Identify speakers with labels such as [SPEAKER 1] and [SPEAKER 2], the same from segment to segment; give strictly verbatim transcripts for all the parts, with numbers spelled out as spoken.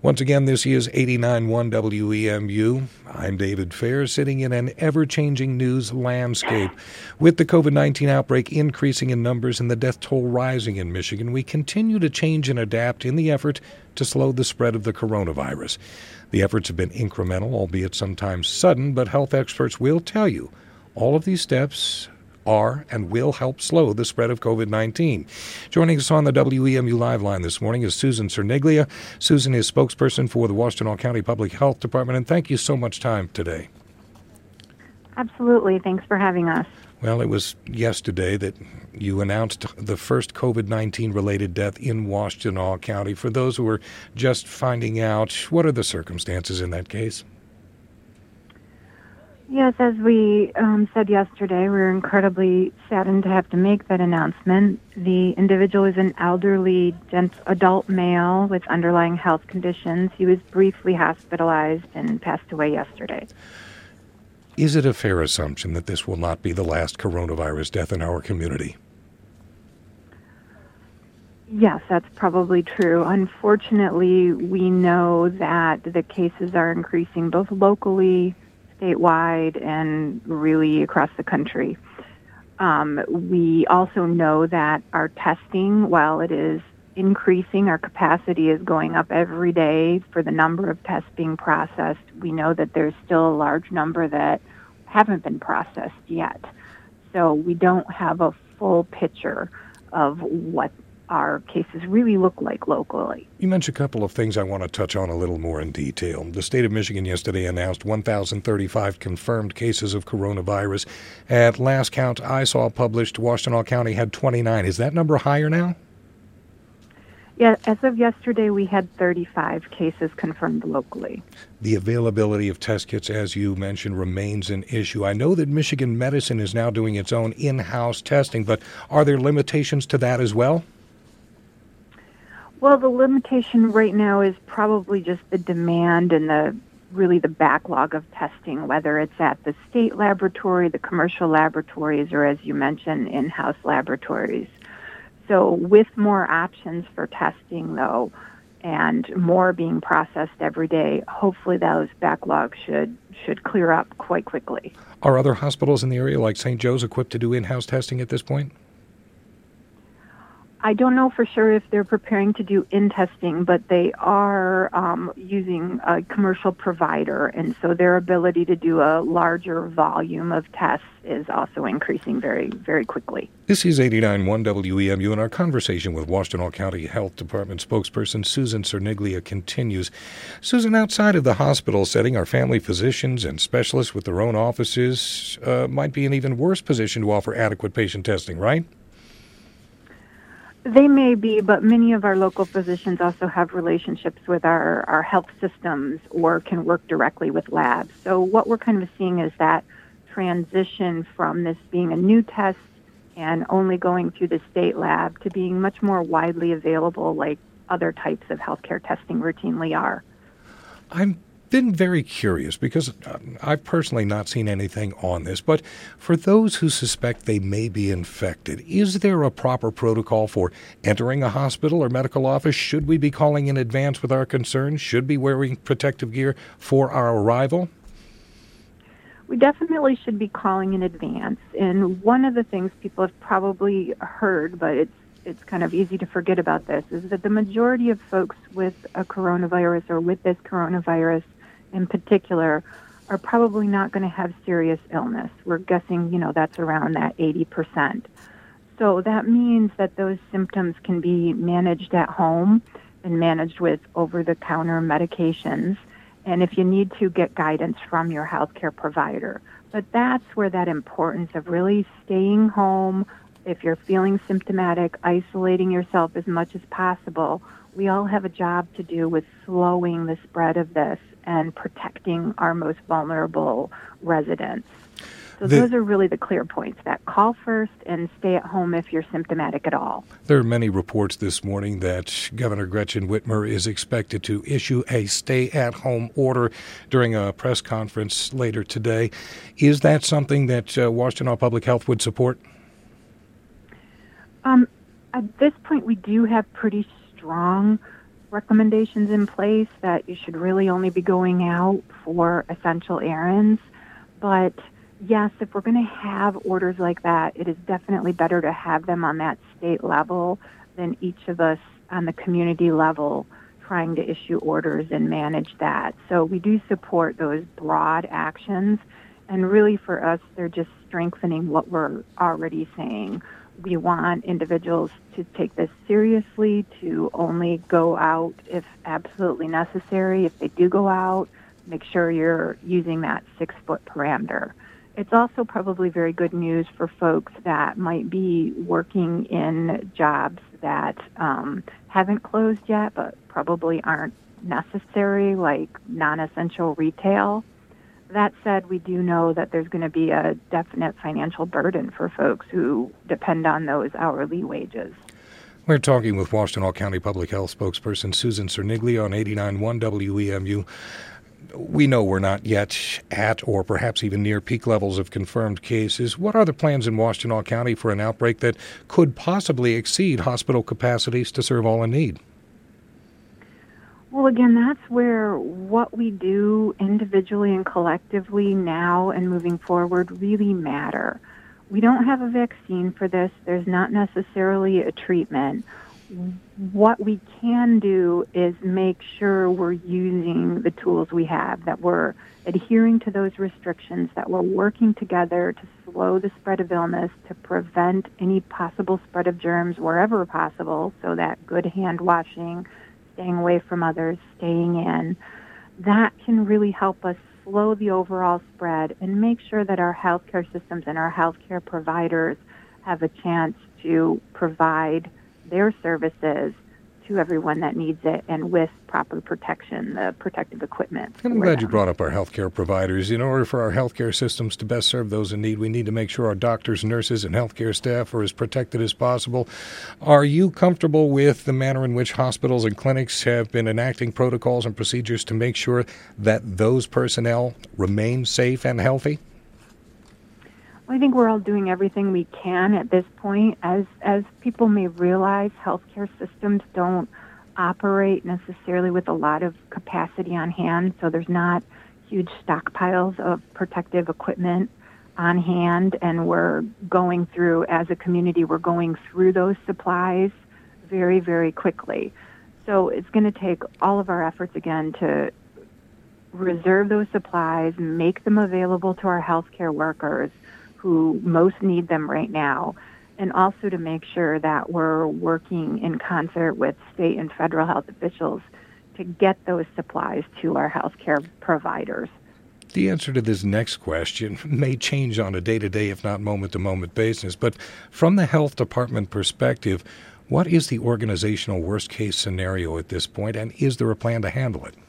[SPEAKER 1] Once again, this is eighty-nine point one W E M U. I'm David Fair, sitting in an ever-changing news landscape. With the COVID nineteen outbreak increasing in numbers and the death toll rising in Michigan, we continue to change and adapt in the effort to slow the spread of the coronavirus. The efforts have been incremental, albeit sometimes sudden, but health experts will tell you all of these steps are and will help slow the spread of COVID nineteen. Joining us on the W E M U Live line this morning is Susan Cerniglia. Susan is spokesperson for the Washtenaw County Public Health Department, and thank you so much time today.
[SPEAKER 2] Absolutely. Thanks for having us.
[SPEAKER 1] Well, it was yesterday that you announced the first COVID nineteen related death in Washtenaw County. For those who are just finding out, what are the circumstances in that case?
[SPEAKER 2] Yes, as we um, said yesterday, we were incredibly saddened to have to make that announcement. The individual is an elderly gent- adult male with underlying health conditions. He was briefly hospitalized and passed away yesterday.
[SPEAKER 1] Is it a fair assumption that this will not be the last coronavirus death in our community?
[SPEAKER 2] Yes, that's probably true. Unfortunately, we know that the cases are increasing both locally, statewide, and really across the country. Um, we also know that our testing, while it is increasing, our capacity is going up every day for the number of tests being processed. We know that there's still a large number that haven't been processed yet. So we don't have a full picture of what our cases really look like locally.
[SPEAKER 1] You mentioned a couple of things I want to touch on a little more in detail. The state of Michigan yesterday announced one thousand thirty-five confirmed cases of coronavirus. At last count I saw published, Washtenaw County had twenty-nine. Is that number higher now?
[SPEAKER 2] Yeah, as of yesterday, we had thirty-five cases confirmed locally.
[SPEAKER 1] The availability of test kits, as you mentioned, remains an issue. I know that Michigan Medicine is now doing its own in-house testing, but are there limitations to that as well?
[SPEAKER 2] Well, the limitation right now is probably just the demand and the really the backlog of testing, whether it's at the state laboratory, the commercial laboratories, or as you mentioned, in-house laboratories. So with more options for testing, though, and more being processed every day, hopefully those backlogs should should clear up quite quickly.
[SPEAKER 1] Are other hospitals in the area like Saint Joe's equipped to do in-house testing at this point?
[SPEAKER 2] I don't know for sure if they're preparing to do in-testing, but they are um, using a commercial provider, and so their ability to do a larger volume of tests is also increasing very, very quickly.
[SPEAKER 1] This is eighty-nine point one W E M U, and our conversation with Washtenaw County Health Department spokesperson Susan Cerniglia continues. Susan, outside of the hospital setting, our family physicians and specialists with their own offices uh, might be in an even worse position to offer adequate patient testing, right?
[SPEAKER 2] They may be, but many of our local physicians also have relationships with our, our health systems or can work directly with labs. So what we're kind of seeing is that transition from this being a new test and only going through the state lab to being much more widely available like other types of healthcare testing routinely are.
[SPEAKER 1] I'm been very curious because I've personally not seen anything on this, but for those who suspect they may be infected, is there a proper protocol for entering a hospital or medical office? Should we be calling in advance with our concerns? Should we be wearing protective gear for our arrival?
[SPEAKER 2] We definitely should be calling in advance. And one of the things people have probably heard, but it's it's kind of easy to forget about this, is that the majority of folks with a coronavirus or with this coronavirus in particular are probably not going to have serious illness. We're guessing, you know, that's around that eighty percent. So that means that those symptoms can be managed at home and managed with over-the-counter medications. And if you need to, get guidance from your healthcare provider. But that's where that importance of really staying home, if you're feeling symptomatic, isolating yourself as much as possible. We all have a job to do with slowing the spread of this and protecting our most vulnerable residents. So the, those are really the clear points, that call first and stay at home if you're symptomatic at all.
[SPEAKER 1] There are many reports this morning that Governor Gretchen Whitmer is expected to issue a stay-at-home order during a press conference later today. Is that something that uh, Washtenaw Public Health would support?
[SPEAKER 2] Um, at this point, we do have pretty strong recommendations in place that you should really only be going out for essential errands. But yes, if we're going to have orders like that, it is definitely better to have them on that state level than each of us on the community level trying to issue orders and manage that. So we do support those broad actions. And really for us, they're just strengthening what we're already saying. We want individuals to take this seriously, to only go out if absolutely necessary. If they do go out, make sure you're using that six-foot parameter. It's also probably very good news for folks that might be working in jobs that um, haven't closed yet, but probably aren't necessary, like non-essential retail. That said, we do know that there's going to be a definite financial burden for folks who depend on those hourly wages.
[SPEAKER 1] We're talking with Washtenaw County Public Health spokesperson Susan Cerniglia on eighty-nine point one W E M U. We know we're not yet at or perhaps even near peak levels of confirmed cases. What are the plans in Washtenaw County for an outbreak that could possibly exceed hospital capacities to serve all in need?
[SPEAKER 2] Well, again, that's where what we do individually and collectively now and moving forward really matter. We don't have a vaccine for this. There's not necessarily a treatment. What we can do is make sure we're using the tools we have, that we're adhering to those restrictions, that we're working together to slow the spread of illness, to prevent any possible spread of germs wherever possible, so that good hand washing, staying away from others, staying in, that can really help us slow the overall spread and make sure that our healthcare systems and our healthcare providers have a chance to provide their services to everyone that needs it and with proper protection, the protective equipment.
[SPEAKER 1] And I'm glad
[SPEAKER 2] them.
[SPEAKER 1] you brought up our healthcare providers. In order for our healthcare systems to best serve those in need, we need to make sure our doctors, nurses, and healthcare staff are as protected as possible. Are you comfortable with the manner in which hospitals and clinics have been enacting protocols and procedures to make sure that those personnel remain safe and healthy?
[SPEAKER 2] I think we're all doing everything we can at this point. As as people may realize, healthcare systems don't operate necessarily with a lot of capacity on hand, so there's not huge stockpiles of protective equipment on hand, and we're going through, as a community, we're going through those supplies very, very quickly. So it's going to take all of our efforts again to reserve those supplies, make them available to our healthcare workers who most need them right now, and also to make sure that we're working in concert with state and federal health officials to get those supplies to our healthcare providers.
[SPEAKER 1] The answer to this next question may change on a day-to-day, if not moment-to-moment basis, but from the health department perspective, what is the organizational worst-case scenario at this point, and is there a plan to handle it?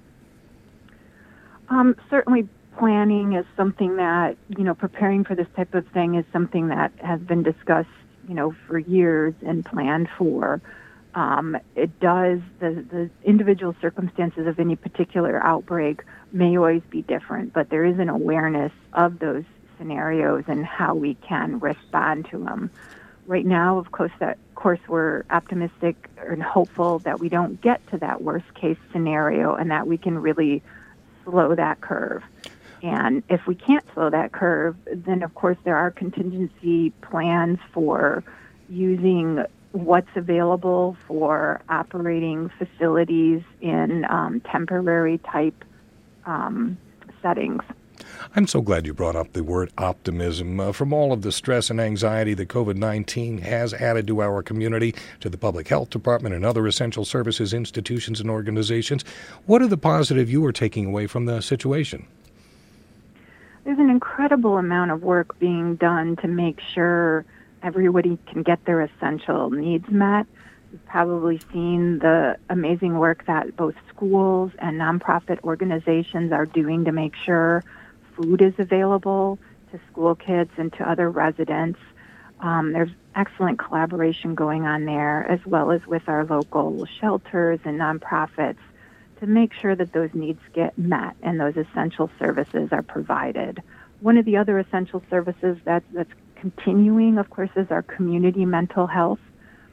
[SPEAKER 2] Um, certainly planning is something that, you know, preparing for this type of thing is something that has been discussed, you know, for years and planned for. Um, it does, the, the individual circumstances of any particular outbreak may always be different, but there is an awareness of those scenarios and how we can respond to them. Right now, of course, that, of course, we're optimistic and hopeful that we don't get to that worst case scenario and that we can really slow that curve. And if we can't slow that curve, then of course there are contingency plans for using what's available for operating facilities in um, temporary type um, settings.
[SPEAKER 1] I'm so glad you brought up the word optimism. Uh, from all of the stress and anxiety that COVID nineteen has added to our community, to the public health department and other essential services, institutions, and organizations, what are the positive you are taking away from the situation?
[SPEAKER 2] There's an incredible amount of work being done to make sure everybody can get their essential needs met. You've probably seen the amazing work that both schools and nonprofit organizations are doing to make sure food is available to school kids and to other residents. Um, there's excellent collaboration going on there, as well as with our local shelters and nonprofits, to make sure that those needs get met and those essential services are provided. One of the other essential services that, that's continuing, of course, is our community mental health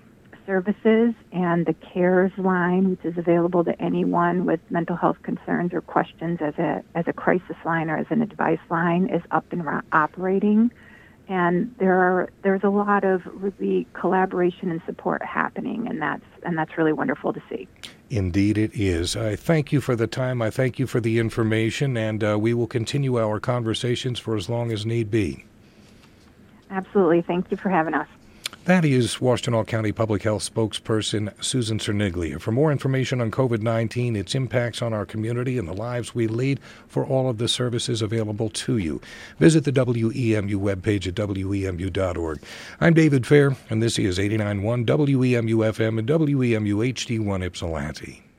[SPEAKER 2] services and the CARES line, which is available to anyone with mental health concerns or questions as a as a crisis line or as an advice line, is up and ra- operating. And there are there's a lot of really collaboration and support happening, and that's and that's really wonderful to see.
[SPEAKER 1] Indeed it is. I thank you for the time. I thank you for the information, and uh, we will continue our conversations for as long as need be.
[SPEAKER 2] Absolutely. Thank you for having us.
[SPEAKER 1] That is Washtenaw County Public Health spokesperson Susan Cerniglia. For more information on COVID nineteen, its impacts on our community, and the lives we lead, for all of the services available to you, visit the W E M U webpage at W E M U dot org. I'm David Fair, and this is eighty-nine point one W E M U F M and W E M U H D one Ypsilanti.